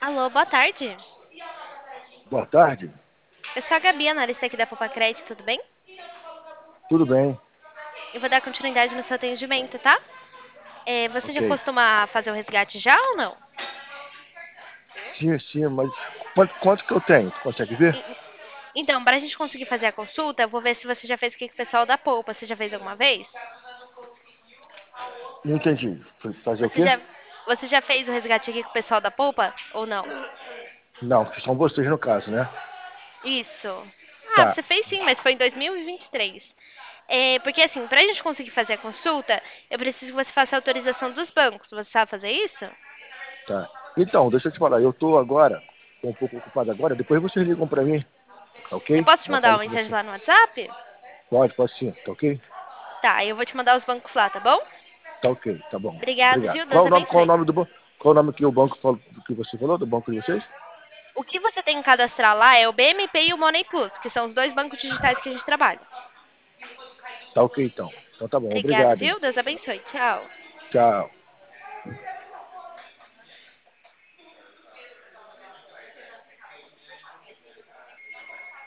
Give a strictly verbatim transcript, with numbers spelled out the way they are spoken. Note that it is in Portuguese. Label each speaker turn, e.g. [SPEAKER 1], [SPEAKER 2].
[SPEAKER 1] Alô, boa tarde.
[SPEAKER 2] Boa tarde,
[SPEAKER 1] Eu sou a Gabi, analista aqui da Poupa Crédito, tudo bem?
[SPEAKER 2] tudo bem?
[SPEAKER 1] Eu vou dar continuidade no seu atendimento, tá? É, você já
[SPEAKER 2] Ok.
[SPEAKER 1] costuma fazer o resgate já ou não?
[SPEAKER 2] Sim, sim, mas quanto, quanto que eu tenho? Tu consegue ver?
[SPEAKER 1] E- Então, para a gente conseguir fazer a consulta, eu vou ver se você já fez aqui com o pessoal da Poupa. Você já fez alguma vez?
[SPEAKER 2] Não entendi. Foi fazer o
[SPEAKER 1] Você
[SPEAKER 2] quê?
[SPEAKER 1] já, você já fez o resgate aqui com o pessoal da Poupa ou não?
[SPEAKER 2] Não, que são vocês no caso, né?
[SPEAKER 1] Isso. Ah,
[SPEAKER 2] Tá,
[SPEAKER 1] você fez sim, mas foi em dois mil e vinte e três. É, porque assim, para a gente conseguir fazer a consulta, eu preciso que você faça a autorização dos bancos. Você sabe fazer isso?
[SPEAKER 2] tá. Então, deixa eu te falar, eu tô agora, tô um pouco ocupado agora, depois vocês ligam pra mim, tá
[SPEAKER 1] Eu
[SPEAKER 2] ok?
[SPEAKER 1] posso te
[SPEAKER 2] Eu
[SPEAKER 1] mandar
[SPEAKER 2] falo
[SPEAKER 1] uma
[SPEAKER 2] com
[SPEAKER 1] mensagem
[SPEAKER 2] você.
[SPEAKER 1] lá no WhatsApp?
[SPEAKER 2] Pode, pode sim, tá ok?
[SPEAKER 1] Tá, eu vou te mandar os bancos lá, tá bom?
[SPEAKER 2] Tá ok, tá bom.
[SPEAKER 1] Obrigado,
[SPEAKER 2] Obrigado.
[SPEAKER 1] viu?
[SPEAKER 2] Qual
[SPEAKER 1] Deus
[SPEAKER 2] o nome, qual o
[SPEAKER 1] abençoe.
[SPEAKER 2] nome do banco? Qual o nome que o banco falou, que você falou, do banco de vocês?
[SPEAKER 1] O que você tem que cadastrar lá é o B M P e o Money Plus, que são os dois bancos digitais que a gente trabalha.
[SPEAKER 2] Tá ok então. Então tá bom,
[SPEAKER 1] Obrigada,
[SPEAKER 2] obrigado, hein?
[SPEAKER 1] viu? Deus abençoe. Tchau.
[SPEAKER 2] Tchau.